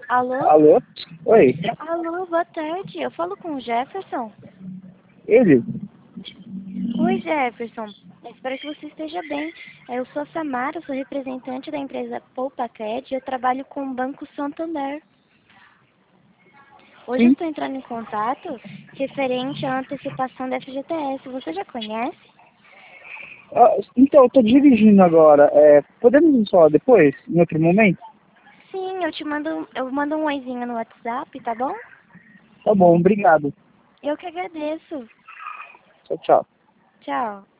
Alô? Alô? Oi, Alô, boa tarde. Eu falo com o Jefferson. ele? Oi, Jefferson. Espero que você esteja bem. Eu sou a Samara, sou representante da empresa PoupaCred e eu trabalho com o Banco Santander. Hoje eu Sim. estou entrando em contato referente à antecipação da FGTS. Você já conhece? Então, eu tô dirigindo agora. Podemos nos falar depois, em outro momento? Sim, eu mando um oizinho no WhatsApp, tá bom? Tá bom, obrigado. Eu que agradeço. Tchau, tchau. Tchau.